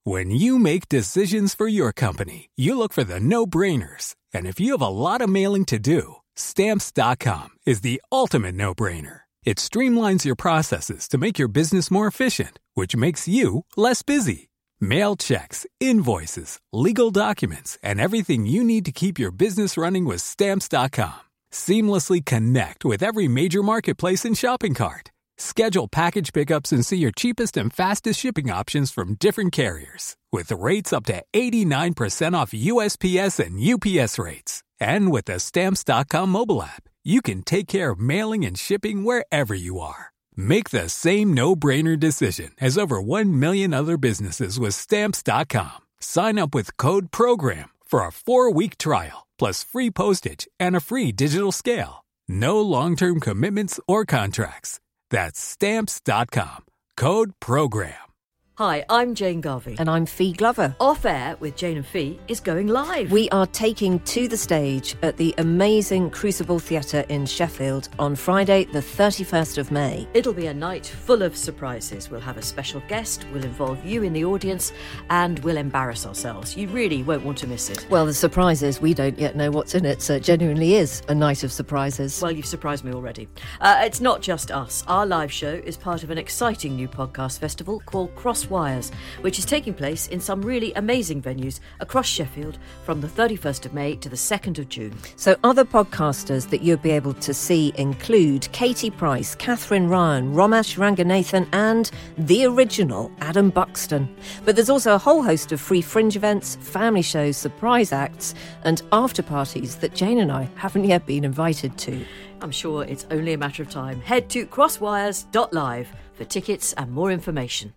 When you make decisions for your company, you look for the no-brainers. And if you have a lot of mailing to do, Stamps.com is the ultimate no-brainer. It streamlines your processes to make your business more efficient, which makes you less busy. Mail checks, invoices, legal documents, and everything you need to keep your business running with Stamps.com. Seamlessly connect with every major marketplace and shopping cart. Schedule package pickups and see your cheapest and fastest shipping options from different carriers. With rates up to 89% off USPS and UPS rates. And with the Stamps.com mobile app, you can take care of mailing and shipping wherever you are. Make the same no-brainer decision as over 1 million other businesses with Stamps.com. Sign up with code PROGRAM for a 4-week trial, plus free postage and a free digital scale. No long-term commitments or contracts. That's Stamps.com. Code PROGRAM. Hi, I'm Jane Garvey. And I'm Fee Glover. Off Air with Jane and Fee is going live. We are taking to the stage at the amazing Crucible Theatre in Sheffield on Friday, the 31st of May. It'll be a night full of surprises. We'll have a special guest, we'll involve you in the audience, and we'll embarrass ourselves. You really won't want to miss it. Well, the surprise is we don't yet know what's in it, so it genuinely is a night of surprises. Well, you've surprised me already. It's not just us. Our live show is part of an exciting new podcast festival called Crosswires, which is taking place in some really amazing venues across Sheffield from the 31st of May to the 2nd of June. So other podcasters that you'll be able to see include Katie Price, Catherine Ryan, Romesh Ranganathan and the original Adam Buxton. But there's also a whole host of free fringe events, family shows, surprise acts and after parties that Jane and I haven't yet been invited to. I'm sure it's only a matter of time. Head to crosswires.live for tickets and more information.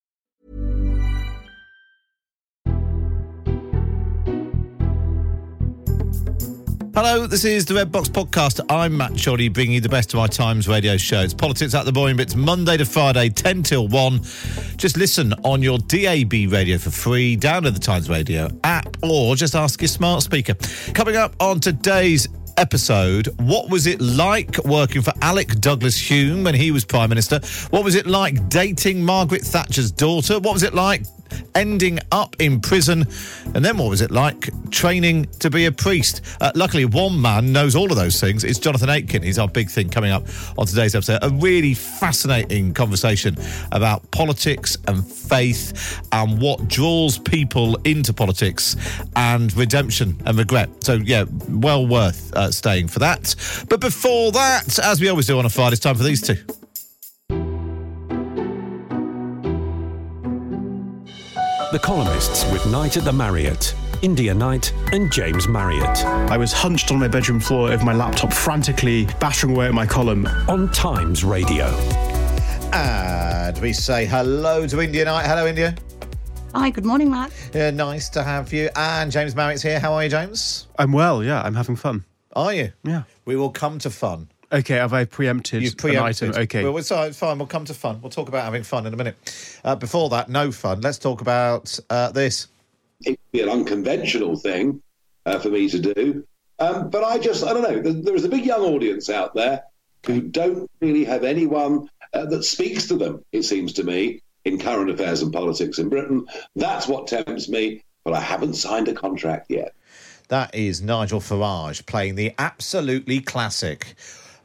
Hello, this is the Red Box Podcast. I'm Matt Shoddy, bringing you the best of my Times radio show. It's Politics at the Boring Bits, Monday to Friday, 10 till 1. Just listen on your DAB radio for free, download the Times Radio app, or just ask your smart speaker. Coming up on today's episode, what was it like working for Alec Douglas-Home when he was Prime Minister? What was it like dating Margaret Thatcher's daughter? What was it like ending up in prison? And then what was it like training to be a priest? Luckily, one man knows all of those things. It's Jonathan Aitken. He's our big thing coming up on today's episode. A really fascinating conversation about politics and faith and what draws people into politics and redemption and regret. So, yeah, well worth staying for that. But before that, as we always do on a Friday, it's time for these two. The Columnists with Night at the Marriott, India Knight and James Marriott. I was hunched on my bedroom floor over my laptop, frantically battering away at my column. On Times Radio. And we say hello to India Knight. Hello, India. Hi, good morning, Matt. Yeah, nice to have you. And James Marriott's here. How are you, James? I'm well, yeah, I'm having fun. Are you? Yeah. We will come to fun. Okay, have I preempted an item? Okay. Well, it's fine. We'll come to fun. We'll talk about having fun in a minute. Before that, no fun. Let's talk about this. It'd be an unconventional thing for me to do. But I don't know. There is a big young audience out there who don't really have anyone that speaks to them, it seems to me, in current affairs and politics in Britain. That's what tempts me, but I haven't signed a contract yet. That is Nigel Farage playing the absolutely classic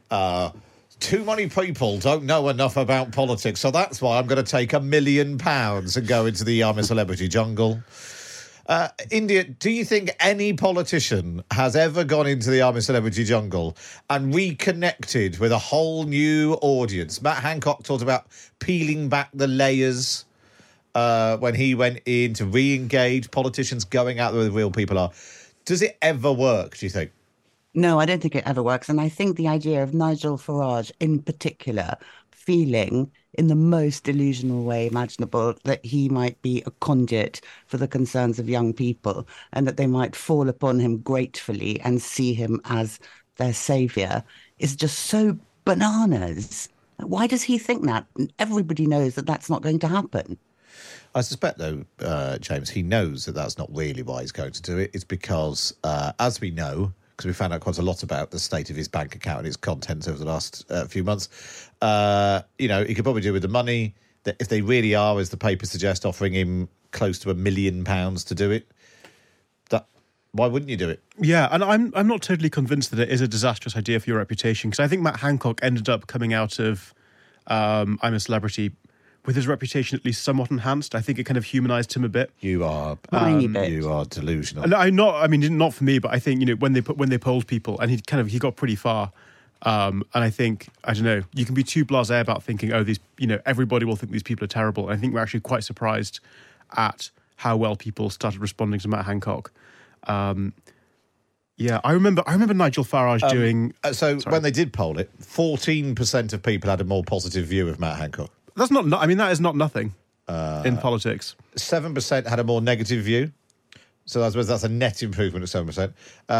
too many people don't know enough about politics, so that's why I'm going to take £1 million and go into the I'm a Celebrity jungle. India, do you think any politician has ever gone into the I'm a Celebrity jungle and reconnected with a whole new audience? Matt Hancock talked about peeling back the layers when he went in to re-engage politicians, going out where the real people are. Does it ever work, do you think? No, I don't think it ever works. And I think the idea of Nigel Farage in particular feeling in the most delusional way imaginable that he might be a conduit for the concerns of young people and that they might fall upon him gratefully and see him as their saviour is just so bananas. Why does he think that? Everybody knows that that's not going to happen. I suspect, though, James, he knows that that's not really why he's going to do it. It's because, as we know, because we found out quite a lot about the state of his bank account and its contents over the last few months, he could probably do with the money that if they really are, as the papers suggest, offering him close to £1 million to do it. Why wouldn't you do it? Yeah, and I'm not totally convinced that it is a disastrous idea for your reputation, because I think Matt Hancock ended up coming out of I'm a Celebrity with his reputation at least somewhat enhanced. I think it kind of humanised him a bit. You are delusional. Not for me, but I think when they polled people, and he got pretty far. And I think, I don't know, you can be too blasé about thinking, everybody will think these people are terrible. And I think we're actually quite surprised at how well people started responding to Matt Hancock. I remember Nigel Farage doing. When they did poll it, 14% of people had a more positive view of Matt Hancock. That's not. I mean, that is not nothing in politics. 7% had a more negative view. So I suppose that's a net improvement of 7%.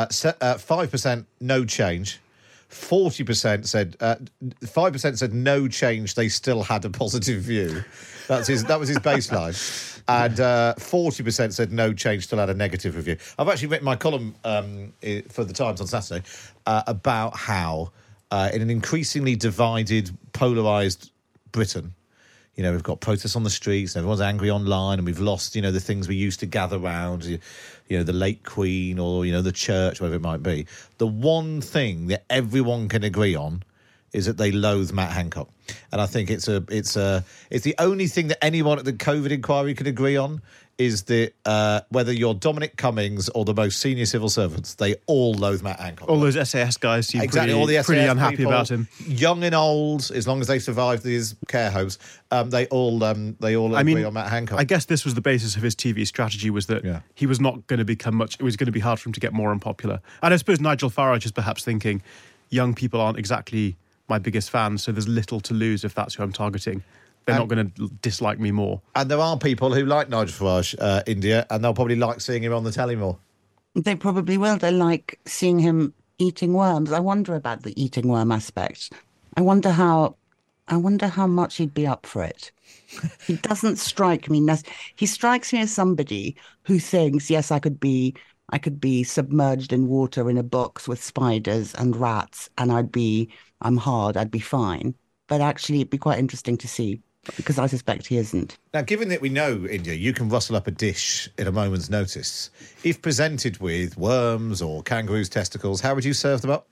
5% no change. 40% said 5% said no change. They still had a positive view. That was his baseline. And 40% said no change, still had a negative review. I've actually written my column for the Times on Saturday about how in an increasingly divided, polarised Britain, we've got protests on the streets, and everyone's angry online, and we've lost, the things we used to gather round, the late Queen or, the church, whatever it might be. The one thing that everyone can agree on is that they loathe Matt Hancock. And I think it's the only thing that anyone at the COVID inquiry could agree on is that whether you're Dominic Cummings or the most senior civil servants, they all loathe Matt Hancock. All those SAS guys seem all the SAS pretty unhappy people, about him. Young and old, as long as they survived these care homes, they all agree on Matt Hancock. I guess this was the basis of his TV strategy, was that he was not going to become much. It was going to be hard for him to get more unpopular. And I suppose Nigel Farage is perhaps thinking, young people aren't exactly my biggest fans, so there's little to lose if that's who I'm targeting. They're not going to dislike me more. And there are people who like Nigel Farage, India, and they'll probably like seeing him on the telly more. They probably will. They like seeing him eating worms. I wonder about the eating worm aspect. I wonder how much he'd be up for it. He doesn't strike me. He strikes me as somebody who thinks, yes, I could be submerged in water in a box with spiders and rats, and I'd be fine. But actually, it'd be quite interesting to see, because I suspect he isn't. Now, given that we know, India, you can rustle up a dish at a moment's notice. If presented with worms or kangaroo's testicles, how would you serve them up?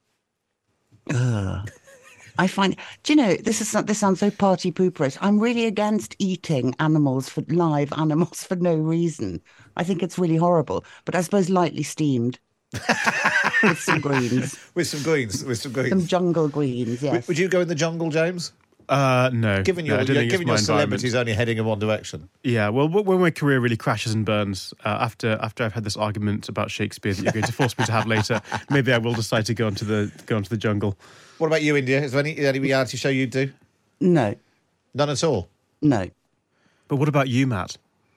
I find, this sounds so party pooperish. I'm really against eating live animals for no reason. I think it's really horrible. But I suppose lightly steamed. With some greens. With some greens. Some jungle greens, yes. Would you go in the jungle, James? No. Given your celebrity's only heading in one direction. Yeah, well, when my career really crashes and burns, after I've had this argument about Shakespeare that you're going to force me to have later, maybe I will decide to go into the jungle. What about you, India? Is there any reality show you'd do? No. None at all? No. But what about you, Matt?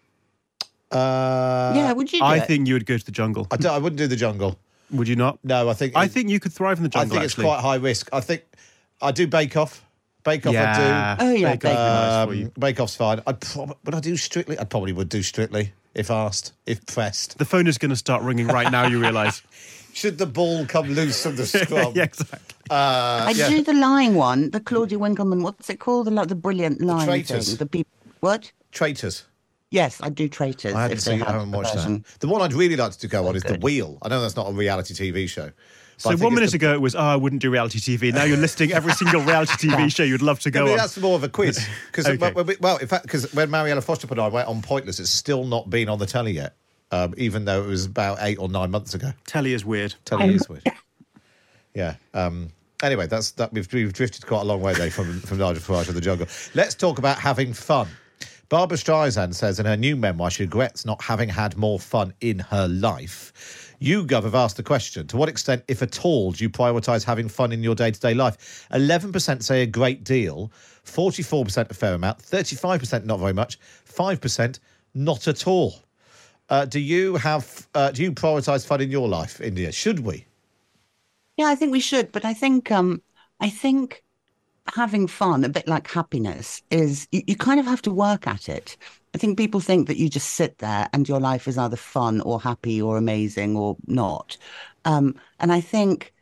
Would you do I think you would go to the jungle. I wouldn't do the jungle. Would you not? No, I think you could thrive in the jungle. I think it's quite high risk. I think I'd do Bake Off. Bake Off I'd do. Oh, yeah. Bake Off's fine. Would I do Strictly? I probably would do Strictly, if asked, if pressed. The phone is going to start ringing right now, you realise. Should the ball come loose from the scrum? Yeah, exactly. I'd do the lying one, the Claudia Winkleman, what's it called? The brilliant lying Traitors. thing. The people, what? Traitors. Yes, I'd do Traitors. I haven't watched that. The one I'd really like to go on is The Wheel. I know that's not a reality TV show. So 1 minute ago it was, I wouldn't do reality TV. Now you're listing every single reality TV show you'd love to go on. That's more of a quiz. Because, in fact, because when Mariella Foster and I went on Pointless, it's still not been on the telly yet, even though it was about 8 or 9 months ago. Telly is weird. Yeah. Anyway, we've drifted quite a long way there from Nigel Farage of the jungle. Let's talk about having fun. Barbara Streisand says in her new memoir she regrets not having had more fun in her life. YouGov have asked the question, to what extent, if at all, do you prioritise having fun in your day-to-day life? 11% say a great deal, 44% a fair amount, 35% not very much, 5% not at all. Do you prioritise fun in your life, India? Should we? Yeah, I think we should, but I think having fun, a bit like happiness, is you kind of have to work at it. I think people think that you just sit there and your life is either fun or happy or amazing or not. And I think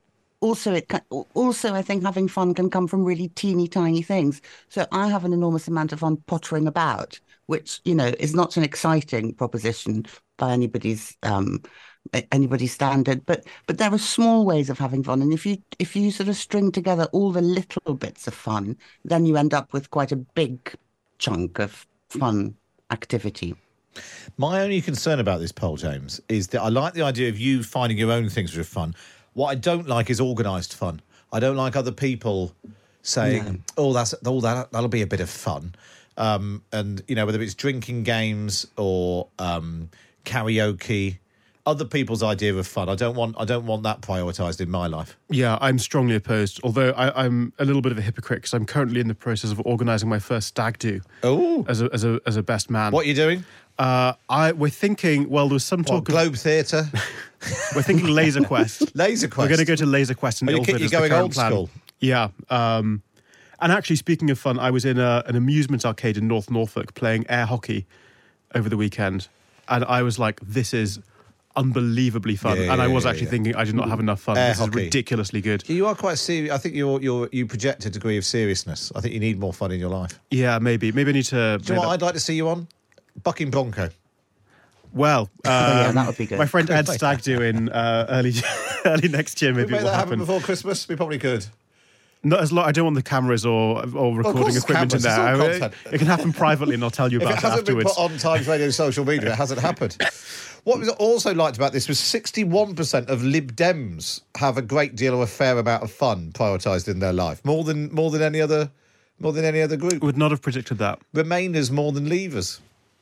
also I think having fun can come from really teeny tiny things. So I have an enormous amount of fun pottering about, which, you know, is not an exciting proposition by anybody's standard, but there are small ways of having fun, and if you sort of string together all the little bits of fun, then you end up with quite a big chunk of fun activity. My only concern about this poll, James, is that I like the idea of you finding your own things which are fun. What I don't like is organised fun. I don't like other people saying, that'll be a bit of fun. And, you know, whether it's drinking games or karaoke, other people's idea of fun. I don't want that prioritised in my life. Yeah, I'm strongly opposed, although I'm a little bit of a hypocrite because I'm currently in the process of organising my first stag do. Oh, as a best man. What are you doing? We're thinking, well, there was some talk of Globe Theatre. We're thinking Laser Quest. Laser Quest. We're going to go to Laser Quest in Ilford. You're going old school. Yeah. And actually, speaking of fun, I was in an amusement arcade in North Norfolk playing air hockey over the weekend, and I was like, this is unbelievably fun. And I was actually thinking I did not have enough fun. This is ridiculously good. You are quite serious. I think you project a degree of seriousness. I think you need more fun in your life. Yeah, maybe I need to. Do you know what I'd like to see you on? Bucking Bronco. Well, that would be good. My friend Ed stag doing early next year. Maybe Could we make will that happen happen before Christmas. We probably could. Not as long. I don't want the cameras or recording equipment in there. It can happen privately, and I'll tell you about it afterwards. If it hasn't been put on Times Radio social media, it hasn't happened. What was also liked about this was 61% of Lib Dems have a great deal or a fair amount of fun prioritised in their life, more than any other group. Would not have predicted that. Remainers more than Leavers.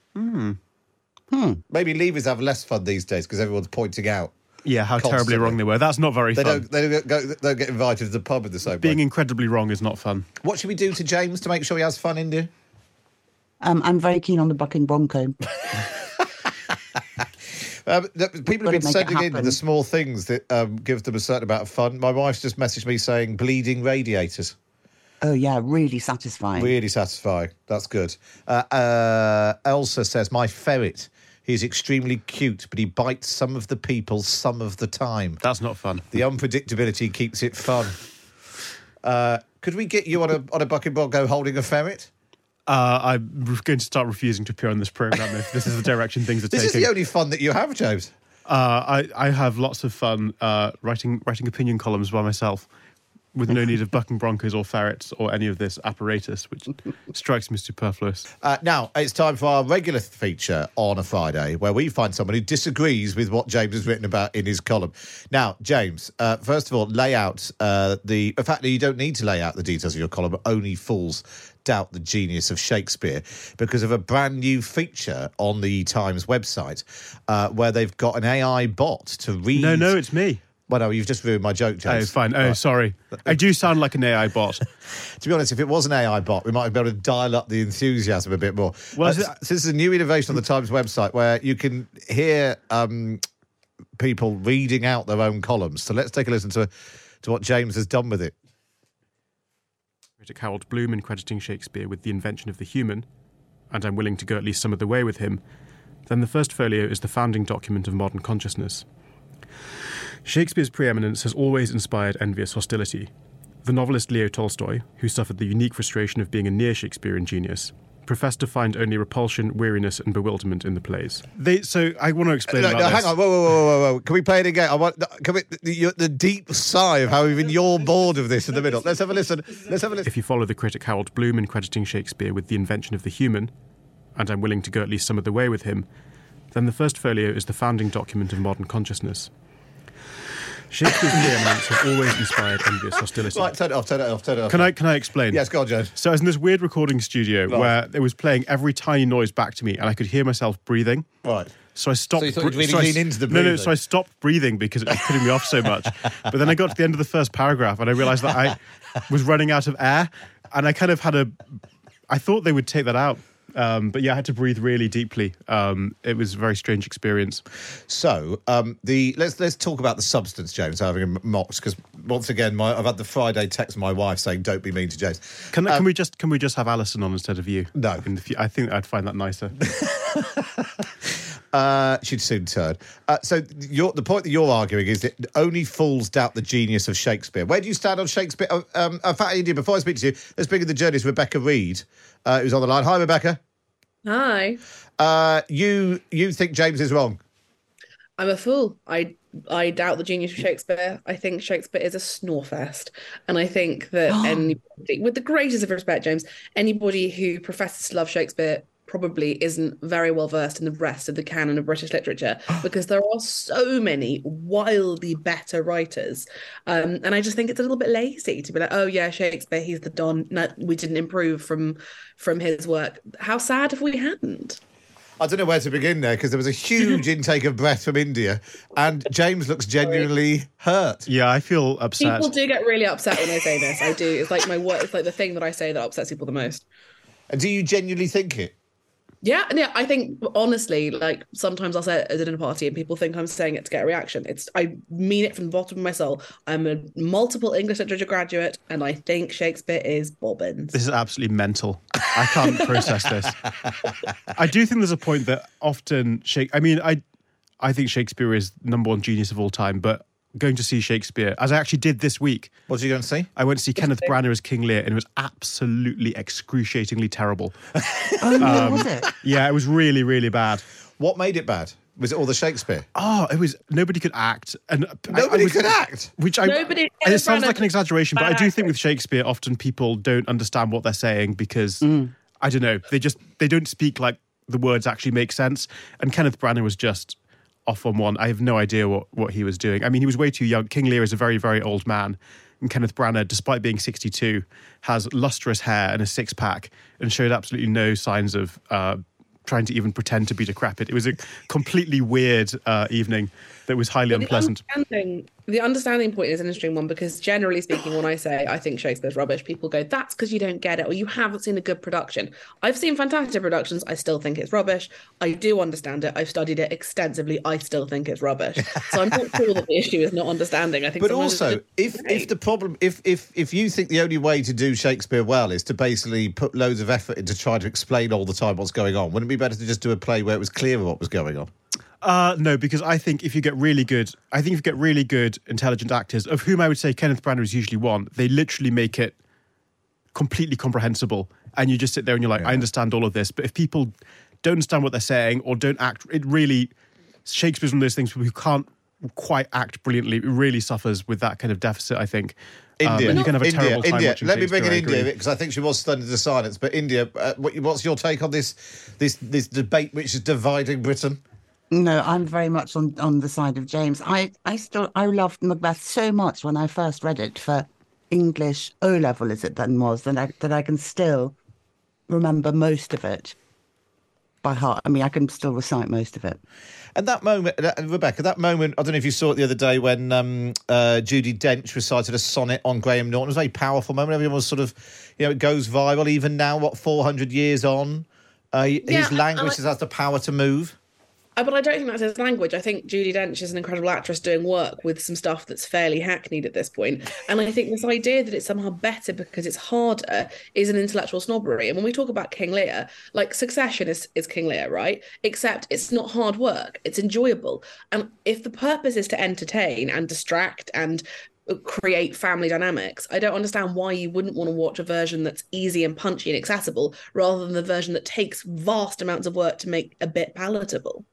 Maybe Leavers have less fun these days because everyone's pointing out. Yeah, how terribly wrong they were. That's not very fun. They don't get invited to the pub in the same way. Being incredibly wrong is not fun. What should we do to James to make sure he has fun, India? I'm very keen on the bucking bronco. People have been sending in the small things that give them a certain amount of fun. My wife's just messaged me saying bleeding radiators. Oh, yeah, really satisfying. Really satisfying. That's good. Elsa says, my ferret. He's extremely cute, but he bites some of the people some of the time. That's not fun. The unpredictability keeps it fun. Could we get you on a bucking bronco holding a ferret? I'm going to start refusing to appear on this programme if this is the direction things are taking. This is the only fun that you have, James. I have lots of fun writing opinion columns by myself with no need of bucking broncos or ferrets or any of this apparatus, which strikes me superfluous. Now, it's time for our regular feature on a Friday where we find someone who disagrees with what James has written about in his column. Now, James, first of all, lay out the fact that you don't need to lay out the details of your column, only fools doubt the genius of Shakespeare, because of a brand new feature on the Times website where they've got an AI bot to read... No, it's me. Well, no, you've just ruined my joke, James. Oh, fine. Oh, right. Sorry. I do sound like an AI bot. To be honest, if it was an AI bot, we might be able to dial up the enthusiasm a bit more. Well, so this is a new innovation on the Times website where you can hear people reading out their own columns. So let's take a listen to what James has done with it. Critic Harold Bloom in crediting Shakespeare with the invention of the human, and I'm willing to go at least some of the way with him, then the first folio is the founding document of modern consciousness. Shakespeare's preeminence has always inspired envious hostility. The novelist Leo Tolstoy, who suffered the unique frustration of being a near-Shakespearean genius, professed to find only repulsion, weariness and bewilderment in the plays. So I want to explain about this. Hang on, whoa. Can we play it again? The deep sigh of how even you're bored of this in the middle. Let's have a listen. If you follow the critic Harold Bloom in crediting Shakespeare with the invention of the human, and I'm willing to go at least some of the way with him, then the first folio is the founding document of modern consciousness. Shakespeare's preeminence has always inspired envious hostility. Right, turn it off. Can I explain? Yes, go on, Joe. So I was in this weird recording studio where it was playing every tiny noise back to me and I could hear myself breathing. Right. So I stopped... So you thought you'd really lean into the breathing? No, so I stopped breathing because it was putting me off so much. But then I got to the end of the first paragraph and I realised that I was running out of air and I kind of had I thought they would take that out. But yeah, I had to breathe really deeply. It was a very strange experience. So let's talk about the substance, James, having mocked, because once again I've had the Friday text from my wife saying don't be mean to James. Can we just have Alison on instead of you? No, I think I'd find that nicer. She'd soon turn. So the point that you're arguing is that only fools doubt the genius of Shakespeare. Where do you stand on Shakespeare? In fact, India, before I speak to you, let's bring in the journalist Rebecca Reid, who's on the line. Hi, Rebecca. Hi. You think James is wrong? I'm a fool. I doubt the genius of Shakespeare. I think Shakespeare is a snorefest. And I think that anybody, with the greatest of respect, James, anybody who professes to love Shakespeare probably isn't very well versed in the rest of the canon of British literature, because there are so many wildly better writers. And I just think it's a little bit lazy to be like, oh yeah, Shakespeare, he's the Don. No, we didn't improve from his work. How sad if we hadn't. I don't know where to begin there, because there was a huge intake of breath from India, and James looks genuinely hurt. Yeah, I feel upset. People do get really upset when I say this. I do. It's like my word. It's like the thing that I say that upsets people the most. And do you genuinely think it? Yeah. I think honestly, like sometimes I'll say it at a dinner party and people think I'm saying it to get a reaction. I mean it from the bottom of my soul. I'm a multiple English literature graduate, and I think Shakespeare is bobbins. This is absolutely mental. I can't process this. I do think there's a point that often I think Shakespeare is number one genius of all time, but going to see Shakespeare, as I actually did this week. What did you go and see? I went to see Kenneth Branagh as King Lear, and it was absolutely excruciatingly terrible. Was it? Yeah, it was really, really bad. What made it bad? Was it all the Shakespeare? Oh, it was nobody could act, and Nobody could act. And it sounds like an exaggeration, but I do think with Shakespeare, often people don't understand what they're saying because I don't know, they don't speak like the words actually make sense. And Kenneth Branagh was just off on one. I have no idea what he was doing. I mean, he was way too young. King Lear is a very, very old man. And Kenneth Branagh, despite being 62, has lustrous hair and a six-pack and showed absolutely no signs of trying to even pretend to be decrepit. It was a completely weird evening that was highly unpleasant. The understanding point is an interesting one, because generally speaking, when I say I think Shakespeare's rubbish, people go, that's because you don't get it, or you haven't seen a good production. I've seen fantastic productions. I still think it's rubbish. I do understand it. I've studied it extensively. I still think it's rubbish. So I'm not sure that the issue is not understanding. I think. But also, if the problem, if you think the only way to do Shakespeare well is to basically put loads of effort into trying to explain all the time what's going on, wouldn't it be better to just do a play where it was clearer what was going on? No, because I think if you get really good, intelligent actors, of whom I would say Kenneth Branagh is usually one, they literally make it completely comprehensible. And you just sit there and you're like, I understand all of this. But if people don't understand what they're saying or don't act, Shakespeare's one of those things who can't quite act brilliantly. It really suffers with that kind of deficit, I think. India. You can have a terrible time watching Let me bring in Shakespeare, India, because I think she was stunned into silence. But India, what's your take on this debate which is dividing Britain? No, I'm very much on the side of James. I loved Macbeth so much when I first read it for English O-level, as it then was, that I can still remember most of it by heart. I mean, I can still recite most of it. And that moment, Rebecca, I don't know if you saw it the other day when Judi Dench recited a sonnet on Graham Norton. It was a very powerful moment. Everyone was sort of, it goes viral even now, 400 years on. His language has the power to move. But I don't think that's his language. I think Judi Dench is an incredible actress doing work with some stuff that's fairly hackneyed at this point. And I think this idea that it's somehow better because it's harder is an intellectual snobbery. And when we talk about King Lear, like Succession is King Lear, right? Except it's not hard work. It's enjoyable. And if the purpose is to entertain and distract and create family dynamics, I don't understand why you wouldn't want to watch a version that's easy and punchy and accessible rather than the version that takes vast amounts of work to make a bit palatable.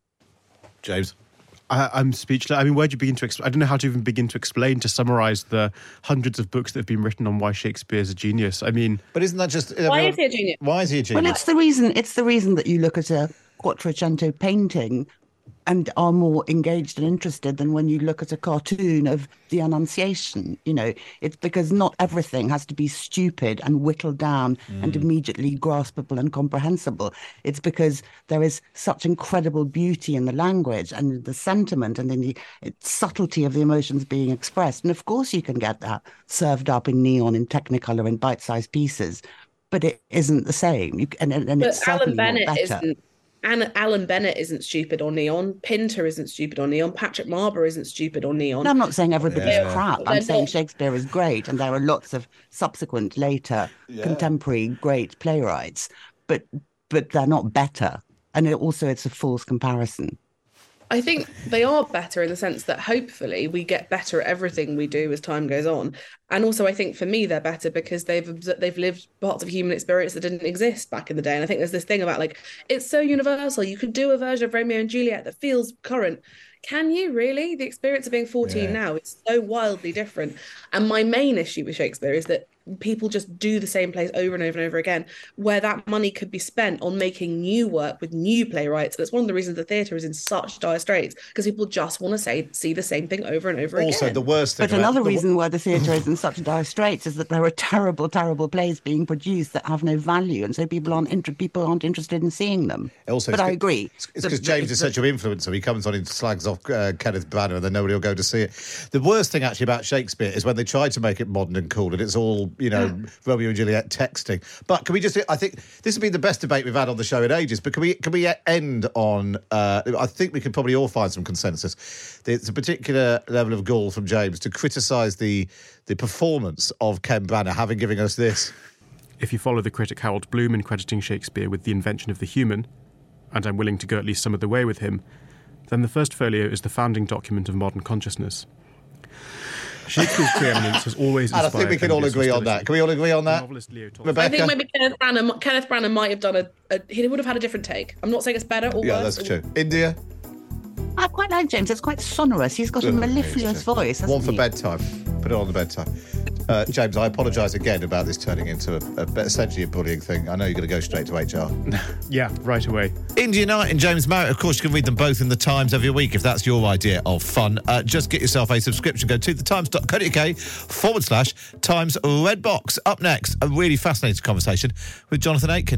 James? I'm speechless. I mean, where do you begin to I don't know how to even begin to summarise the hundreds of books that have been written on why Shakespeare is a genius. I mean... But isn't that just... Why is he a genius? Why is he a genius? Well, it's the reason that you look at a Quattrocento painting and are more engaged and interested than when you look at a cartoon of the Annunciation. It's because not everything has to be stupid and whittled down and immediately graspable and comprehensible. It's because there is such incredible beauty in the language and in the sentiment and in the subtlety of the emotions being expressed. And of course you can get that served up in neon, in Technicolor, in bite-sized pieces, but it isn't the same. And it's certainly not better. And Alan Bennett isn't stupid on neon. Pinter isn't stupid on neon. Patrick Marber isn't stupid on neon. No, I'm not saying everybody's crap. I'm saying Shakespeare is great, and there are lots of subsequent, later, contemporary great playwrights. But they're not better. And it's a false comparison. I think they are better in the sense that hopefully we get better at everything we do as time goes on. And also I think for me they're better because they've lived parts of human experience that didn't exist back in the day. And I think there's this thing about like, it's so universal. You could do a version of Romeo and Juliet that feels current. Can you really? The experience of being 14 now is so wildly different. And my main issue with Shakespeare is that people just do the same plays over and over and over again, where that money could be spent on making new work with new playwrights. And it's one of the reasons the theatre is in such dire straits, because people just want to see the same thing over and over again. Also, the worst thing. But another reason why the theatre is in such dire straits is that there are terrible, terrible plays being produced that have no value, and so people aren't interested in seeing them. Also, but I agree. It's because James is such an influencer. He comes on and slags off Kenneth Branagh, and then nobody will go to see it. The worst thing actually about Shakespeare is when they try to make it modern and cool, and it's all Romeo and Juliet texting. But can we just? I think this has been the best debate we've had on the show in ages. But can we end on? I think we could probably all find some consensus. There's a particular level of gall from James to criticise the performance of Ken Branagh, having given us this. If you follow the critic Harold Bloom in crediting Shakespeare with the invention of the human, and I'm willing to go at least some of the way with him, then the First Folio is the founding document of modern consciousness. Shakespeare's preeminence has always inspired. And I think we can all agree on that. Can we all agree on that? Rebecca? I think maybe Kenneth Branagh might have done he would have had a different take. I'm not saying it's better or worse. Yeah, that's true. India? I quite like James. It's quite sonorous. He's got a mellifluous voice, hasn't One for bedtime. Put it on the bedtime. James, I apologise again about this turning into essentially a bullying thing. I know you're going to go straight to HR. Yeah, right away. India Knight and James Marriott, of course, you can read them both in The Times every week if that's your idea of fun. Just get yourself a subscription. Go to thetimes.co.uk/Times Redbox. Up next, a really fascinating conversation with Jonathan Aitken.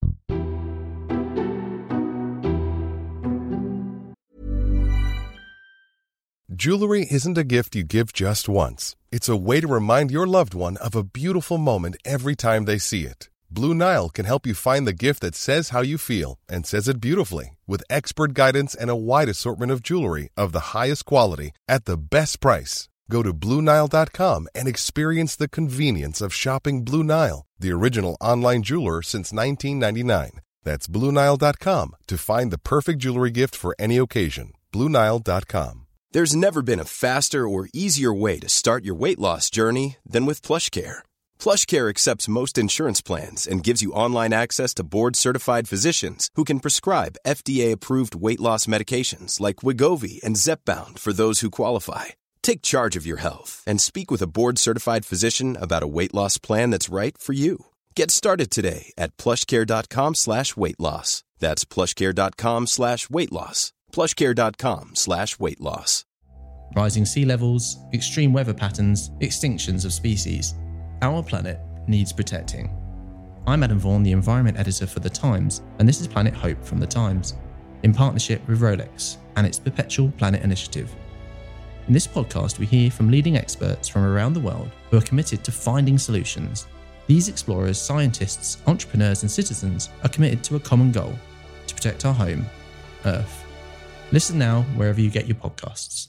Jewelry isn't a gift you give just once. It's a way to remind your loved one of a beautiful moment every time they see it. Blue Nile can help you find the gift that says how you feel and says it beautifully, with expert guidance and a wide assortment of jewelry of the highest quality at the best price. Go to BlueNile.com and experience the convenience of shopping Blue Nile, the original online jeweler since 1999. That's BlueNile.com to find the perfect jewelry gift for any occasion. BlueNile.com. There's never been a faster or easier way to start your weight loss journey than with PlushCare. PlushCare accepts most insurance plans and gives you online access to board-certified physicians who can prescribe FDA-approved weight loss medications like Wegovy and Zepbound for those who qualify. Take charge of your health and speak with a board-certified physician about a weight loss plan that's right for you. Get started today at plushcare.com/weight-loss. That's plushcare.com/weight-loss. plushcare.com/weight-loss. Rising sea levels, extreme weather patterns, extinctions of species. Our planet needs protecting. I'm Adam Vaughan, the Environment Editor for The Times, and this is Planet Hope from The Times, in partnership with Rolex and its Perpetual Planet Initiative. In this podcast, we hear from leading experts from around the world who are committed to finding solutions. These explorers, scientists, entrepreneurs, and citizens are committed to a common goal: to protect our home, Earth. Listen now wherever you get your podcasts.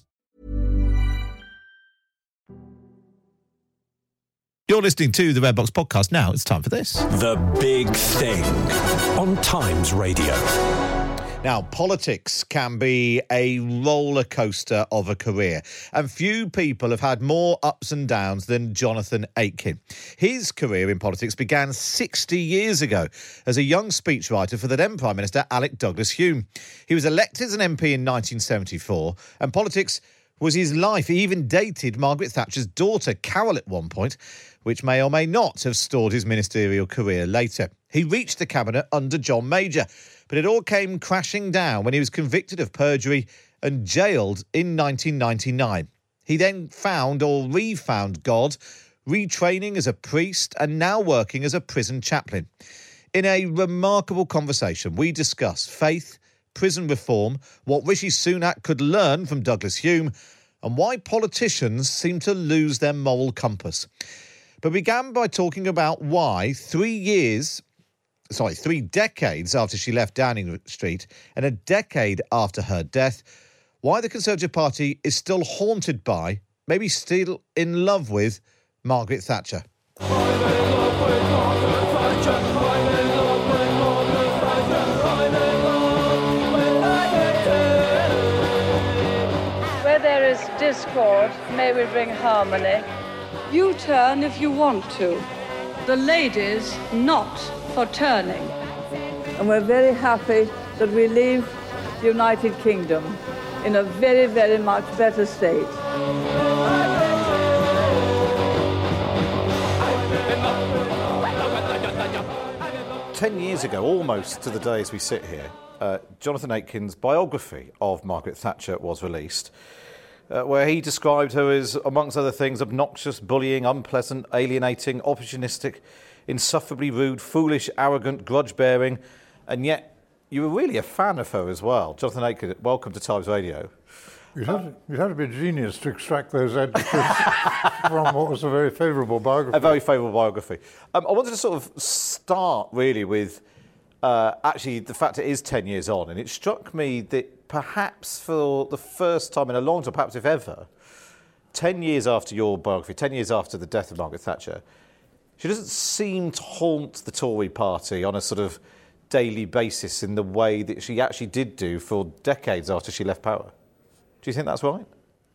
You're listening to the Redbox podcast. Now it's time for this. The Big Thing on Times Radio. Now, politics can be a roller coaster of a career, and few people have had more ups and downs than Jonathan Aitken. His career in politics began 60 years ago as a young speechwriter for the then Prime Minister Alec Douglas-Home. He was elected as an MP in 1974, and politics was his life. He even dated Margaret Thatcher's daughter, Carol, at one point, which may or may not have stalled his ministerial career later. He reached the cabinet under John Major, but it all came crashing down when he was convicted of perjury and jailed in 1999. He then found or refound God, retraining as a priest and now working as a prison chaplain. In a remarkable conversation, we discuss faith, prison reform, what Rishi Sunak could learn from Douglas-Home, and why politicians seem to lose their moral compass. But we began by talking about why 3 decades after she left Downing Street and a decade after her death, why the Conservative Party is still haunted by, maybe still in love with, Margaret Thatcher. discord, may we bring harmony. You turn if you want to. The ladies not for turning. And we're very happy that we leave the United Kingdom in a very, very much better state. 10 years ago, almost to the day as we sit here, Jonathan Aitken's biography of Margaret Thatcher was released, where he described her as, amongst other things, obnoxious, bullying, unpleasant, alienating, opportunistic, insufferably rude, foolish, arrogant, grudge-bearing, and yet you were really a fan of her as well. Jonathan Aitken, welcome to Times Radio. You'd have to be a genius to extract those adjectives from what was a very favourable biography. A very favourable biography. I wanted to sort of start really with actually the fact it is 10 years on, and it struck me that perhaps for the first time in a long time, perhaps if ever, 10 years after your biography, 10 years after the death of Margaret Thatcher, she doesn't seem to haunt the Tory party on a sort of daily basis in the way that she actually did do for decades after she left power. Do you think that's right?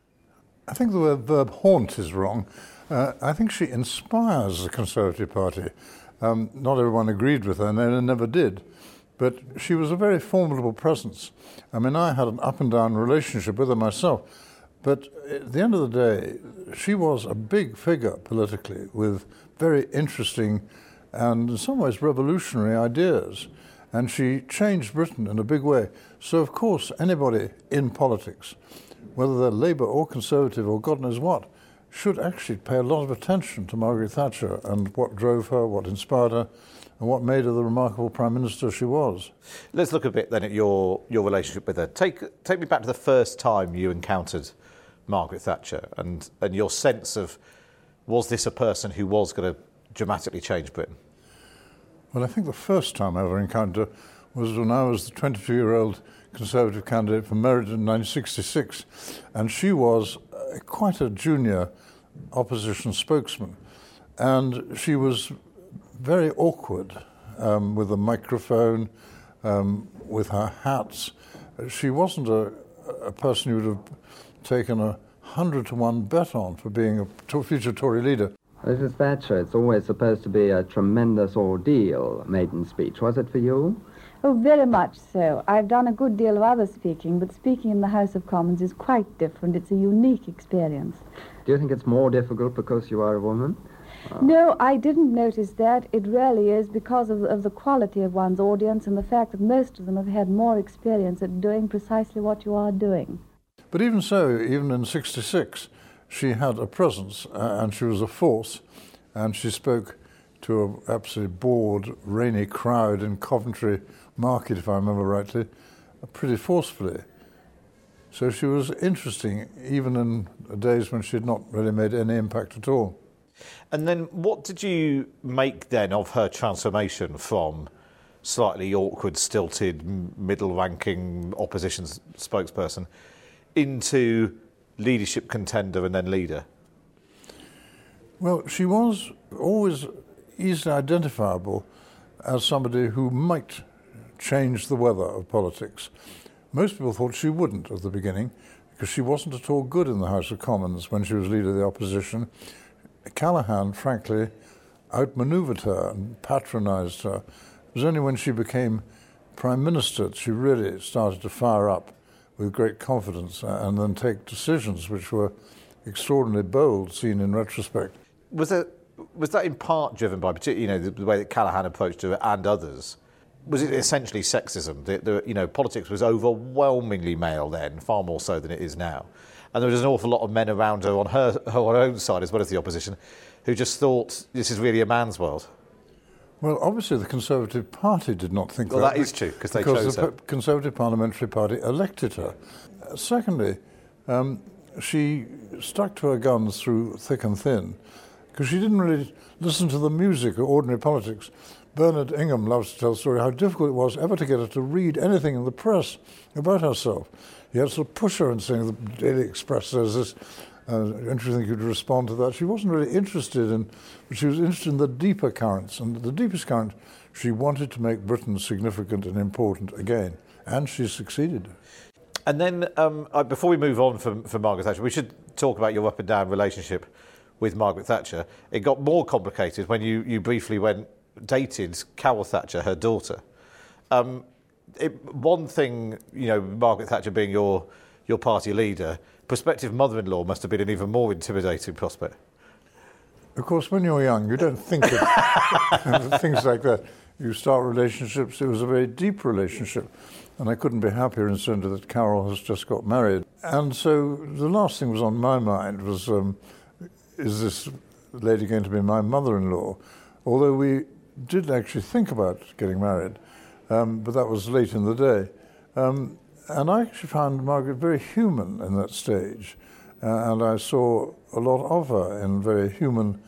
I think the verb haunt is wrong. I think she inspires the Conservative Party. Not everyone agreed with her, and they never did. But she was a very formidable presence. I mean, I had an up and down relationship with her myself. But at the end of the day, she was a big figure politically with very interesting and in some ways revolutionary ideas. And she changed Britain in a big way. So, of course, anybody in politics, whether they're Labour or Conservative or God knows what, should actually pay a lot of attention to Margaret Thatcher and what drove her, what inspired her, and what made her the remarkable Prime Minister she was. Let's look a bit then at your relationship with her. Take me back to the first time you encountered Margaret Thatcher and your sense of, was this a person who was going to dramatically change Britain? Well, I think the first time I ever encountered her was when I was the 22-year-old Conservative candidate for Meriden in 1966, and she was quite a junior opposition spokesman, and she was very awkward with a microphone, with her hats. She wasn't a person you would have taken 100-to-1 bet on for being a future Tory leader. Mrs. Thatcher, it's always supposed to be a tremendous ordeal, maiden speech. Was it for you? Oh, very much so. I've done a good deal of other speaking, but speaking in the House of Commons is quite different. It's a unique experience. Do you think it's more difficult because you are a woman? No, I didn't notice that. It really is because of the quality of one's audience and the fact that most of them have had more experience at doing precisely what you are doing. But even so, even in 66, she had a presence and she was a force, and she spoke to an absolutely bored, rainy crowd in Coventry Market, if I remember rightly, pretty forcefully. So she was interesting, even in days when she had not really made any impact at all. And then what did you make then of her transformation from slightly awkward, stilted, middle-ranking opposition spokesperson into leadership contender and then leader? Well, she was always easily identifiable as somebody who might change the weather of politics. Most people thought she wouldn't at the beginning because she wasn't at all good in the House of Commons when she was leader of the opposition. Callaghan, frankly, outmanoeuvred her and patronised her. It was only when she became Prime Minister that she really started to fire up with great confidence and then take decisions which were extraordinarily bold, seen in retrospect. Was that in part driven by, the way that Callaghan approached her and others? Was it essentially sexism? Politics was overwhelmingly male then, far more so than it is now. And there was an awful lot of men around her on her own side, as well as the opposition, who just thought this is really a man's world. Well, obviously the Conservative Party did not think that. Well, that is true, because they chose her. Because the Conservative Parliamentary Party elected her. Secondly, she stuck to her guns through thick and thin, because she didn't really listen to the music or ordinary politics. Bernard Ingham loves to tell the story how difficult it was ever to get her to read anything in the press about herself. He had to sort of push her and saying the Daily Express says this, interesting you could respond to that. She wasn't really interested in, but she was interested in the deeper currents. And the deepest current, she wanted to make Britain significant and important again. And she succeeded. And then, before we move on from Margaret Thatcher, we should talk about your up and down relationship with Margaret Thatcher. It got more complicated when you briefly dated Carol Thatcher, her daughter. One thing, Margaret Thatcher being your party leader, prospective mother-in-law must have been an even more intimidating prospect. Of course, when you're young, you don't think of things like that. You start relationships. It was a very deep relationship, and I couldn't be happier incidentally that Carol has just got married. And so the last thing was on my mind was, is this lady going to be my mother-in-law? Although we did actually think about getting married, but that was late in the day. And I actually found Margaret very human in that stage, and I saw a lot of her in very human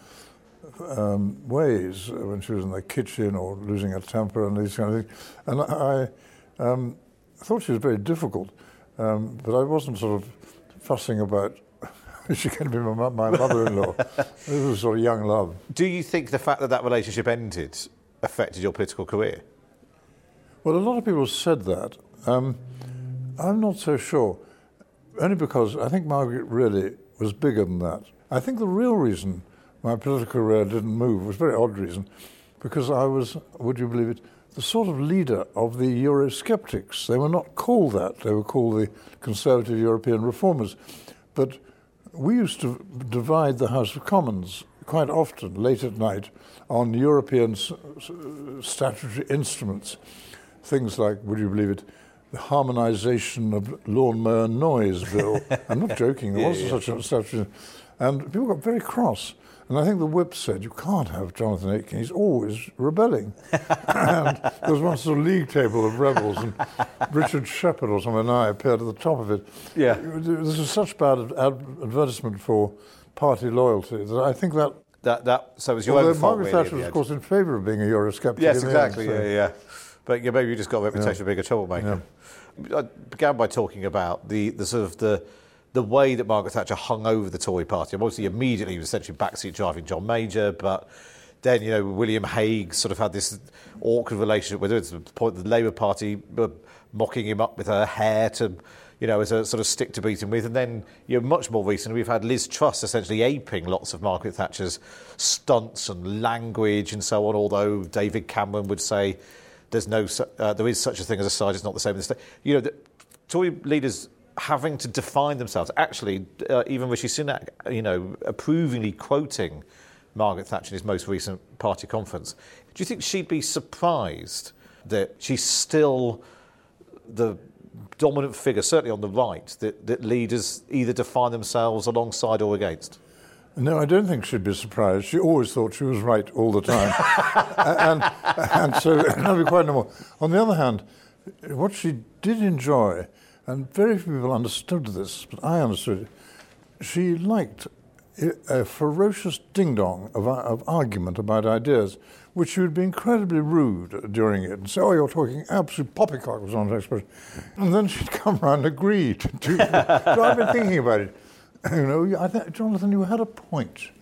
ways when she was in the kitchen or losing her temper and these kind of things. And I thought she was very difficult, but I wasn't sort of fussing about is she going to be my mother-in-law. This was sort of young love. Do you think the fact that relationship ended affected your political career? Well, a lot of people said that. I'm not so sure, only because I think Margaret really was bigger than that. I think the real reason my political career didn't move was a very odd reason, because I was, would you believe it, the sort of leader of the Eurosceptics. They were not called that. They were called the Conservative European Reformers. But we used to divide the House of Commons quite often, late at night, on European statutory instruments. Things like, would you believe it, the harmonisation of lawnmower noise bill. I'm not joking, there wasn't such a statutory. And people got very cross. And I think the whip said, you can't have Jonathan Aitken, he's always rebelling. And there was one sort of league table of rebels, and Richard Shepherd or something and I appeared at the top of it. Yeah. This is such bad advertisement for party loyalty that I think that... So it was your own fault, Margaret Thatcher was, of course, in favour of being a Eurosceptic. Yes, exactly, yeah. But maybe you just got a reputation of being a troublemaker. Yeah. I began by talking about the way that Margaret Thatcher hung over the Tory party. Obviously, immediately he was essentially backseat driving John Major, but then, William Hague sort of had this awkward relationship with her. It's the point that the Labour Party were mocking him up with her hair to, as a sort of stick to beat him with. And then, much more recently, we've had Liz Truss essentially aping lots of Margaret Thatcher's stunts and language and so on, although David Cameron would say there is such a thing as a side, it's not the same as the state. The Tory leaders having to define themselves. Actually, even Rishi Sunak, approvingly quoting Margaret Thatcher in his most recent party conference. Do you think she'd be surprised that she's still the dominant figure, certainly on the right, that leaders either define themselves alongside or against? No, I don't think she'd be surprised. She always thought she was right all the time. and so that'd be quite normal. On the other hand, what she did enjoy, and very few people understood this, but I understood it, she liked a ferocious ding-dong of argument about ideas, which she would be incredibly rude during it and say, oh, you're talking absolute poppycock, was one expression. And then she'd come round and agree to so I've been thinking about it. I think, Jonathan, you had a point.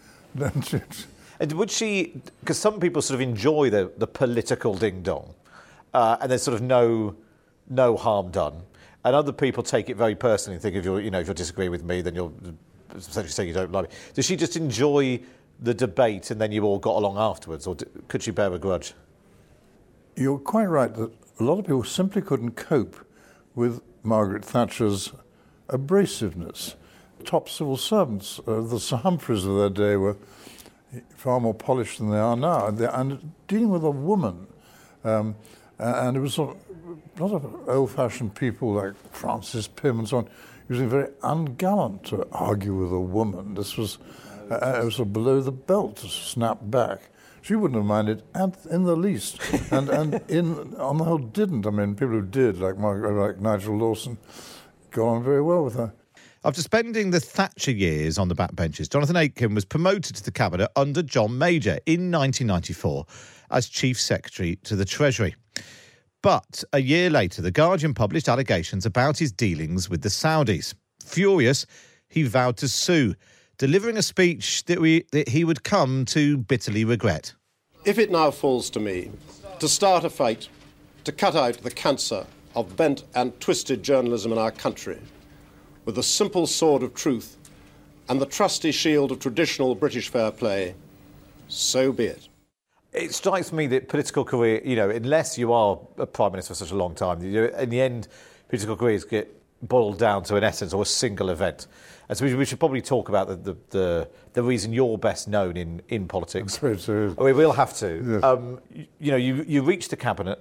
And would she, because some people sort of enjoy the political ding-dong, and there's sort of no harm done, and other people take it very personally and think if you're disagreeing with me, then you're essentially saying you don't like me. Does she just enjoy the debate and then you all got along afterwards, or could she bear a grudge? You're quite right that a lot of people simply couldn't cope with Margaret Thatcher's abrasiveness. Top civil servants, the Sir Humphreys of their day, were far more polished than they are now, and dealing with a woman, and it was sort of a lot of old-fashioned people like Francis Pym and so on, using very ungallant to argue with a woman. This was it was sort of below the belt to snap back. She wouldn't have minded in the least, and on the whole didn't. I mean, people who did, like Nigel Lawson, got on very well with her. After spending the Thatcher years on the backbenches, Jonathan Aitken was promoted to the Cabinet under John Major in 1994 as Chief Secretary to the Treasury. But a year later, The Guardian published allegations about his dealings with the Saudis. Furious, he vowed to sue, delivering a speech that he would come to bitterly regret. If it now falls to me to start a fight to cut out the cancer of bent and twisted journalism in our country, with the simple sword of truth and the trusty shield of traditional British fair play, so be it. It strikes me that political career, unless you are a Prime Minister for such a long time, in the end, political careers get boiled down to an essence or a single event. And so we should probably talk about the reason you're best known in politics. We will have to. Yes. You reached the cabinet.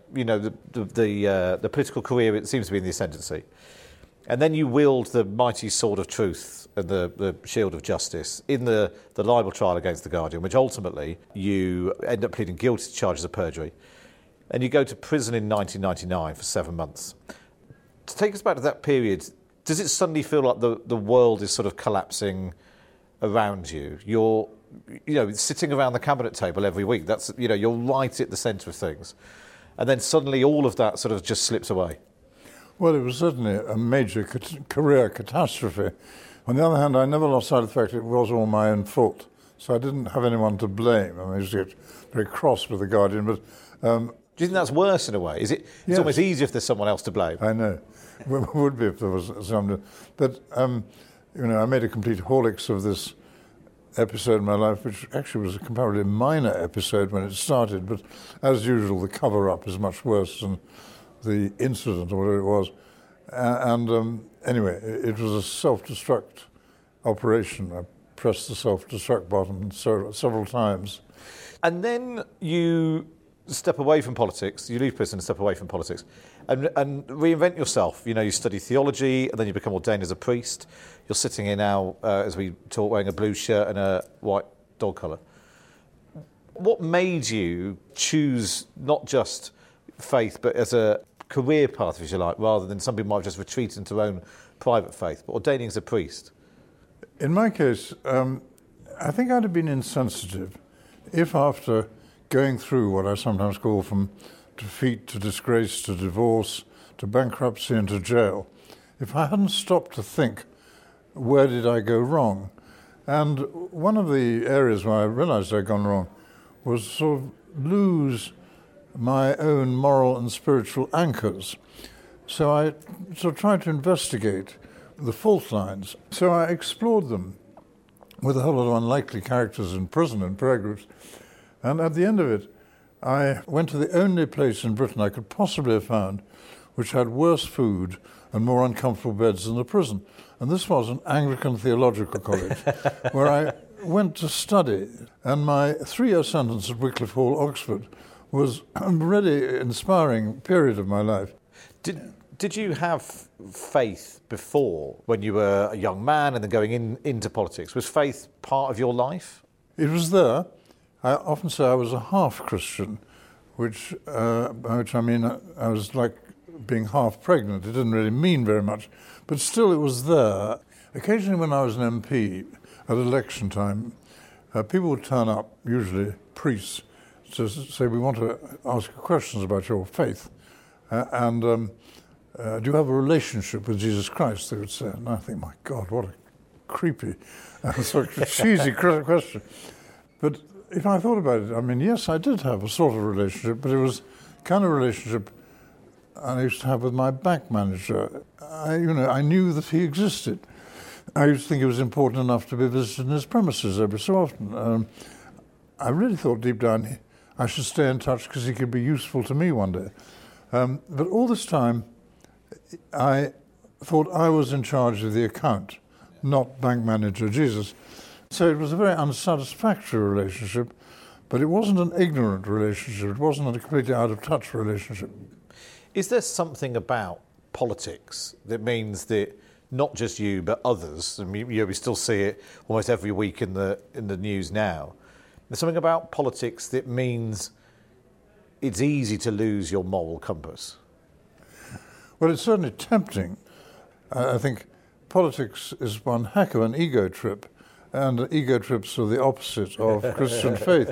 The political career, it seems to be in the ascendancy, and then you wield the mighty sword of truth and the shield of justice in the libel trial against The Guardian, which ultimately you end up pleading guilty to charges of perjury, and you go to prison in 1999 for 7 months. To take us back to that period, does it suddenly feel like the world is sort of collapsing around you? You're, sitting around the cabinet table every week. That's, you're right at the centre of things. And then suddenly all of that sort of just slips away. Well, it was certainly a major career catastrophe. On the other hand, I never lost sight of the fact it was all my own fault. So I didn't have anyone to blame. I used to get very cross with The Guardian, but... do you think that's worse in a way? It's yes. Almost easier if there's someone else to blame. I know. It would be if there was someone. But, I made a complete horlicks of this episode in my life, which actually was a comparatively minor episode when it started. But as usual, the cover-up is much worse than the incident or whatever it was. Anyway, it was a self-destruct operation. I pressed the self-destruct button several times. And then you step away from politics, you leave prison and step away from politics, and reinvent yourself. You study theology, and then you become ordained as a priest. You're sitting here now, as we talk, wearing a blue shirt and a white dog collar. What made you choose not just faith, but as a career path, if you like, rather than some people might have just retreated into their own private faith, but ordaining as a priest? In my case, I think I'd have been insensitive if after going through what I sometimes call from defeat to disgrace to divorce to bankruptcy and to jail, if I hadn't stopped to think, where did I go wrong? And one of the areas where I realised I'd gone wrong was sort of lose my own moral and spiritual anchors. So I sort of tried to investigate the fault lines. So I explored them with a whole lot of unlikely characters in prison and prayer groups. And at the end of it, I went to the only place in Britain I could possibly have found which had worse food and more uncomfortable beds than the prison. And this was an Anglican theological college where I went to study. And my 3-year sentence at Wycliffe Hall, Oxford, was a really inspiring period of my life. Did you have faith before, when you were a young man and then going into politics? Was faith part of your life? It was there. I often say I was a half-Christian, by which I mean I was like being half-pregnant. It didn't really mean very much, but still it was there. Occasionally when I was an MP at election time, people would turn up, usually priests, to say, we want to ask you questions about your faith. Do you have a relationship with Jesus Christ, they would say. And I think, my God, what a creepy and sort of cheesy question. But if I thought about it, I mean, yes, I did have a sort of relationship, but it was the kind of relationship I used to have with my bank manager. I knew that he existed. I used to think it was important enough to be visited in his premises every so often. I really thought deep down I should stay in touch because he could be useful to me one day. But all this time, I thought I was in charge of the account, not bank manager Jesus. So it was a very unsatisfactory relationship, but it wasn't an ignorant relationship. It wasn't a completely out-of-touch relationship. Is there something about politics that means that not just you, but others, and we still see it almost every week in the news now, there's something about politics that means it's easy to lose your moral compass? Well, it's certainly tempting. I think politics is one heck of an ego trip, and ego trips are the opposite of Christian faith.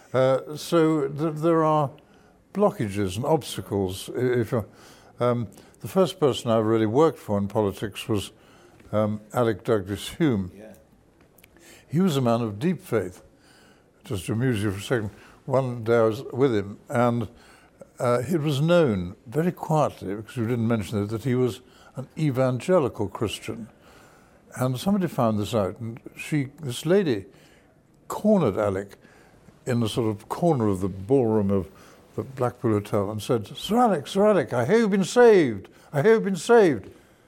So there are blockages and obstacles. The first person I really worked for in politics was Alec Douglas Hume. Yeah. He was a man of deep faith. Just to amuse you for a second, one day I was with him, and it was known very quietly, because you didn't mention it, that he was an evangelical Christian. And somebody found this out, and this lady cornered Alec in the sort of corner of the ballroom of the Blackpool Hotel and said, Sir Alec, I hear you've been saved. Have you been saved?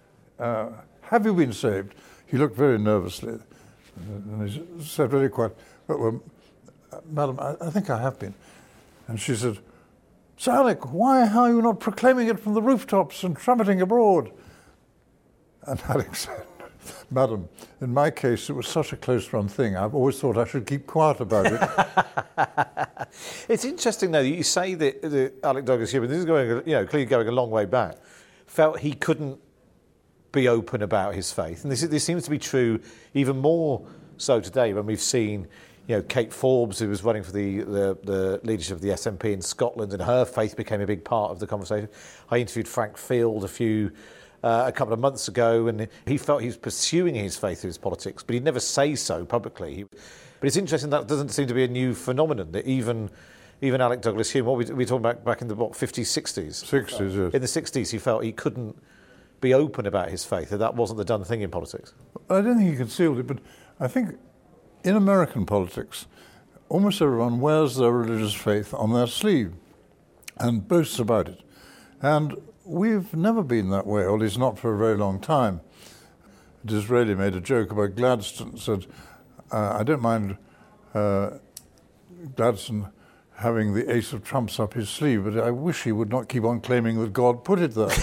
He looked very nervously, and he said very quietly, well, Madam, I think I have been. And she said, Sir Alec, why are you not proclaiming it from the rooftops and trumpeting abroad? And Alec said, Madam, in my case, it was such a close-run thing. I've always thought I should keep quiet about it. It's interesting, though, that you say that Alec Douglas-Houghton, this is going, clearly going a long way back, felt he couldn't be open about his faith. And this seems to be true even more so today when we've seen, Kate Forbes, who was running for the leadership of the SNP in Scotland, and her faith became a big part of the conversation. I interviewed Frank Field a couple of months ago, and he felt he was pursuing his faith through his politics, but he'd never say so publicly. But it's interesting that doesn't seem to be a new phenomenon, that even Alec Douglas-Houghton, what were we talking about back in the 50s, 60s? 60s, yes. In the 60s, he felt he couldn't be open about his faith, that wasn't the done thing in politics. I don't think he concealed it, but I think in American politics, almost everyone wears their religious faith on their sleeve and boasts about it. And we've never been that way, or at least not for a very long time. Disraeli made a joke about Gladstone, said, I don't mind Gladstone having the ace of trumps up his sleeve, but I wish he would not keep on claiming that God put it there.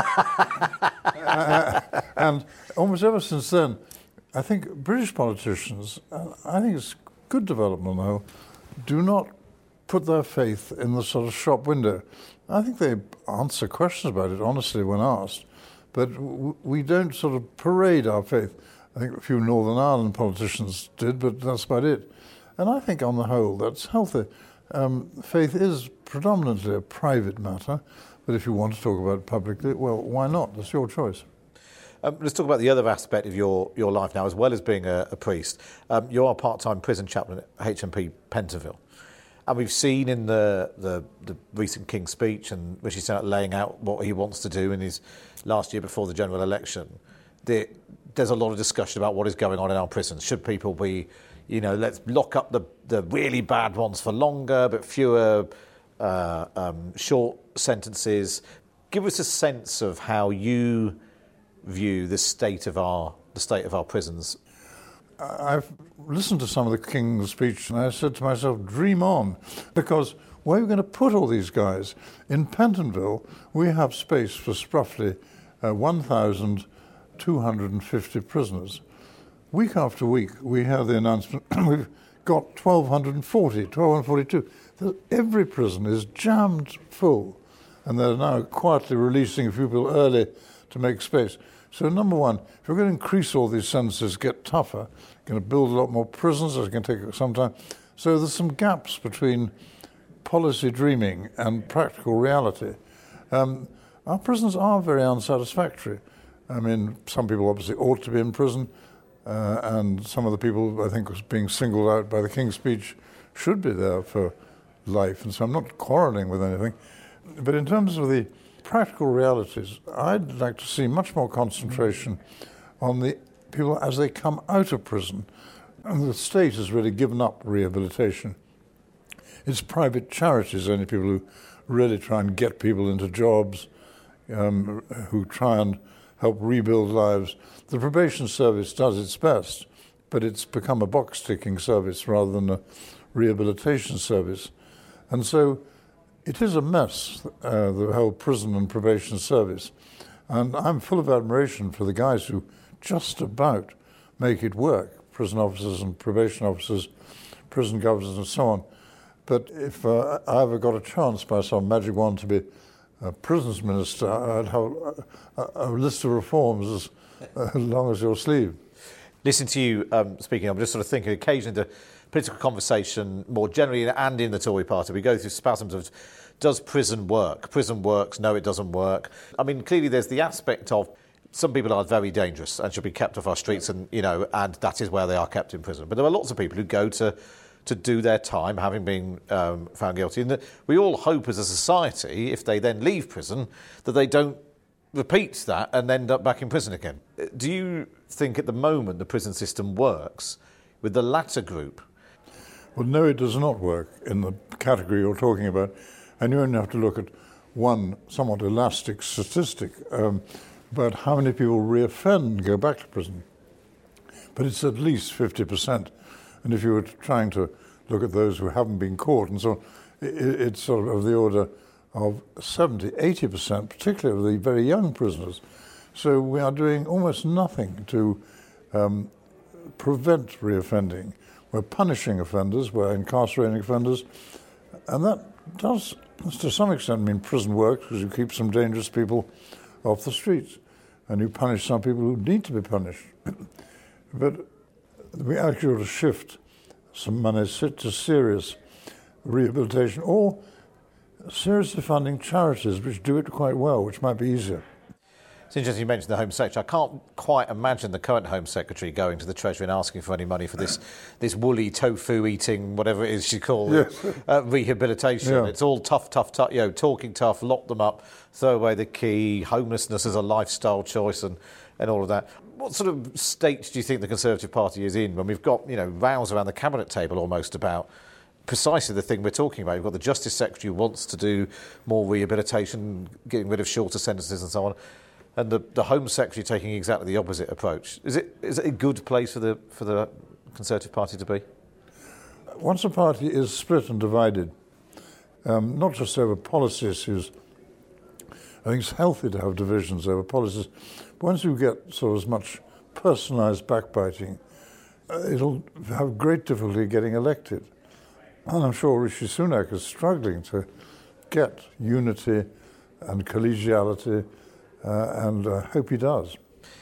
And almost ever since then, I think British politicians, I think it's good development on the whole, do not put their faith in the sort of shop window. I think they answer questions about it honestly when asked, but we don't sort of parade our faith. I think a few Northern Ireland politicians did, but that's about it. And I think on the whole that's healthy. Faith is predominantly a private matter, but if you want to talk about it publicly, well, why not? That's your choice. Let's talk about the other aspect of your life now, as well as being a priest. You are a part-time prison chaplain at HMP Pentonville. And we've seen in the recent King's speech, and Rishi Sunak laying out what he wants to do in his last year before the general election, there's a lot of discussion about what is going on in our prisons. Should people be, let's lock up the really bad ones for longer, but fewer short sentences. Give us a sense of how you view the state of our prisons. I've listened to some of the King's speech and I said to myself, dream on, because where are you going to put all these guys? In Pentonville, we have space for roughly 1,250 prisoners. Week after week, we hear the announcement, we've got 1,242. Every prison is jammed full, and they're now quietly releasing a few people early to make space. So number one, if we're going to increase all these sentences, get tougher, going to build a lot more prisons, it's going to take some time. So there's some gaps between policy dreaming and practical reality. Our prisons are very unsatisfactory. I mean, some people obviously ought to be in prison, and some of the people I think being singled out by the King's speech should be there for life, and so I'm not quarrelling with anything. But in terms of the practical realities, I'd like to see much more concentration on the people as they come out of prison. And the state has really given up rehabilitation. It's private charities, only people who really try and get people into jobs, who try and help rebuild lives. The probation service does its best, but it's become a box-ticking service rather than a rehabilitation service. And so it is a mess, the whole prison and probation service. And I'm full of admiration for the guys who just about make it work, prison officers and probation officers, prison governors and so on. But if I ever got a chance by some magic wand to be a prisons minister, I'd have a list of reforms as long as your sleeve. Listening to you speaking, I'm just sort of thinking occasionally the political conversation more generally and in the Tory party, we go through spasms of, does prison work? Prison works, no, it doesn't work. I mean, clearly there's the aspect of some people are very dangerous and should be kept off our streets, and and that is where they are kept in prison. But there are lots of people who go to to do their time, having been found guilty. And we all hope as a society, if they then leave prison, that they don't repeat that and end up back in prison again. Do you think at the moment the prison system works with the latter group? Well, no, it does not work in the category you're talking about. And you only have to look at one somewhat elastic statistic about how many people reoffend and go back to prison. But it's at least 50%. And if you were trying to look at those who haven't been caught and so on, it's sort of the order of 70, 80%, particularly of the very young prisoners. So we are doing almost nothing to prevent reoffending. We're punishing offenders, we're incarcerating offenders, and that does, to some extent, mean prison works, because you keep some dangerous people off the streets, and you punish some people who need to be punished. But we actually ought to shift some money to serious rehabilitation, or seriously funding charities which do it quite well, which might be easier. It's interesting you mentioned the Home Secretary. I can't quite imagine the current Home Secretary going to the Treasury and asking for any money for this woolly tofu eating, whatever it is she calls it, rehabilitation. Yeah. It's all tough, talking tough, lock them up, throw away the key, homelessness as a lifestyle choice and all of that. What sort of state do you think the Conservative Party is in when we've got, rows around the cabinet table almost about precisely the thing we're talking about? You've got the Justice Secretary who wants to do more rehabilitation, getting rid of shorter sentences and so on, and the Home Secretary taking exactly the opposite approach. Is it a good place for the Conservative Party to be? Once a party is split and divided, not just over policy issues, I think it's healthy to have divisions over policies. But once you get sort of as much personalised backbiting, it'll have great difficulty getting elected. And I'm sure Rishi Sunak is struggling to get unity and collegiality, and I hope he does.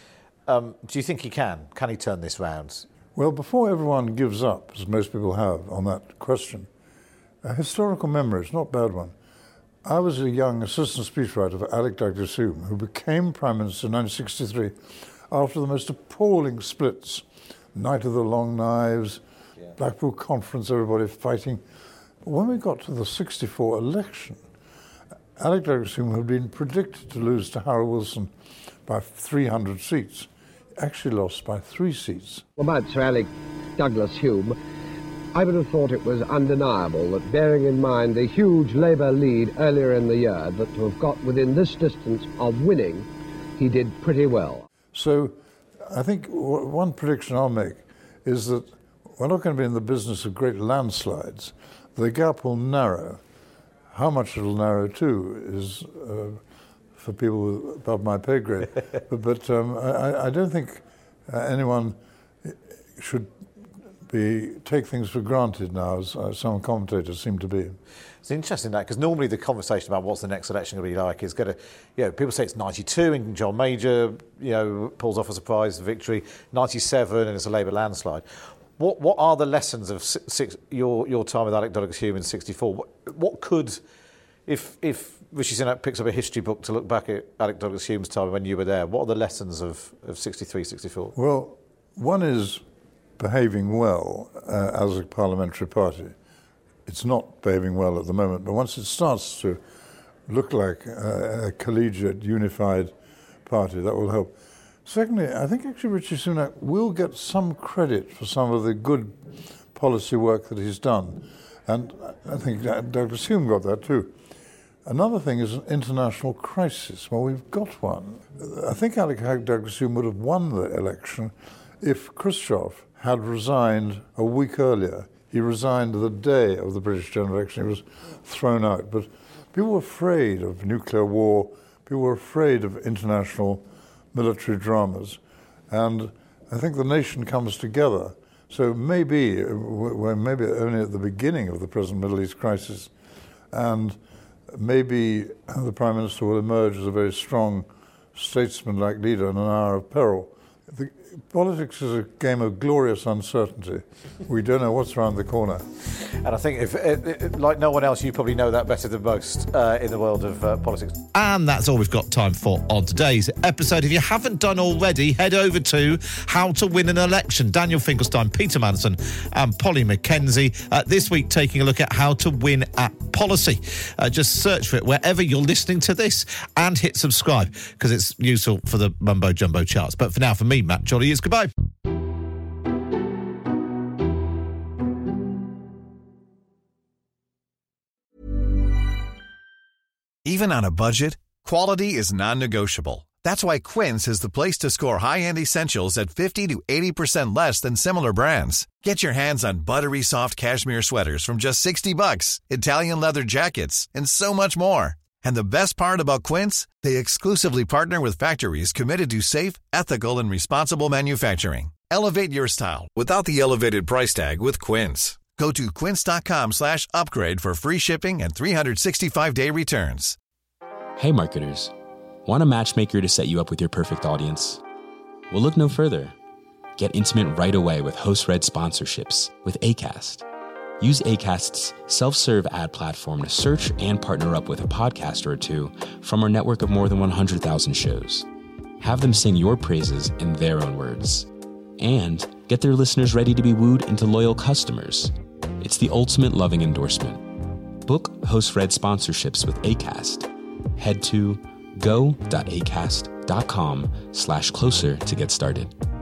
Do you think he can? Can he turn this round? Well, before everyone gives up, as most people have on that question, a historical memory is not a bad one. I was a young assistant speechwriter for Alec Douglas Hume, who became Prime Minister in 1963 after the most appalling splits. Night of the Long Knives, Blackpool Conference, everybody fighting. When we got to the 64 election, Alec Douglas Hume had been predicted to lose to Harold Wilson by 300 seats. Actually lost by 3 seats. About Sir Alec Douglas Hume, I would have thought it was undeniable that, bearing in mind the huge Labour lead earlier in the year, that to have got within this distance of winning, he did pretty well. So I think one prediction I'll make is that we're not going to be in the business of great landslides. The gap will narrow. How much it'll narrow to is for people above my pay grade. but I don't think anyone should take things for granted now, as some commentators seem to be. It's interesting that, because normally the conversation about what's the next election going to be like is going to, people say it's 92 and John Major, pulls off a surprise victory, 97 and it's a Labour landslide. What are the lessons of your time with Alec Douglas Hume in 64? What could, if Rishi Sunak picks up a history book to look back at Alec Douglas Hume's time when you were there, what are the lessons of 63, 64? Well, one is behaving well as a parliamentary party. It's not behaving well at the moment, but once it starts to look like a collegiate, unified party, that will help. Secondly, I think actually Rishi Sunak will get some credit for some of the good policy work that he's done. And I think Douglas Hume got that too. Another thing is an international crisis. Well, we've got one. I think Alec Douglas Hume would have won the election if Khrushchev had resigned a week earlier. He resigned the day of the British general election. He was thrown out. But people were afraid of nuclear war. People were afraid of international military dramas. And I think the nation comes together. So maybe we're maybe only at the beginning of the present Middle East crisis. And maybe the Prime Minister will emerge as a very strong statesman-like leader in an hour of peril. Politics is a game of glorious uncertainty. We don't know what's around the corner. And I think, like no one else, you probably know that better than most in the world of politics. And that's all we've got time for on today's episode. If you haven't done already, head over to How to Win an Election. Daniel Finkelstein, Peter Manson and Polly Mackenzie. This week taking a look at how to win at policy. Just search for it wherever you're listening to this and hit subscribe because it's useful for the mumbo jumbo charts. But for now, for me, Matt Jolly, is goodbye. Even on a budget, quality is non-negotiable. That's why Quince is the place to score high-end essentials at 50 to 80% less than similar brands. Get your hands on buttery soft cashmere sweaters from just $60, Italian leather jackets, and so much more. And the best part about Quince, they exclusively partner with factories committed to safe, ethical, and responsible manufacturing. Elevate your style without the elevated price tag with Quince. Go to quince.com/upgrade for free shipping and 365-day returns. Hey marketers, want a matchmaker to set you up with your perfect audience? Well, look no further. Get intimate right away with host-read sponsorships with Acast. Use Acast's self-serve ad platform to search and partner up with a podcaster or two from our network of more than 100,000 shows. Have them sing your praises in their own words. And get their listeners ready to be wooed into loyal customers. It's the ultimate loving endorsement. Book host-read sponsorships with Acast. Head to go.acast.com/closer to get started.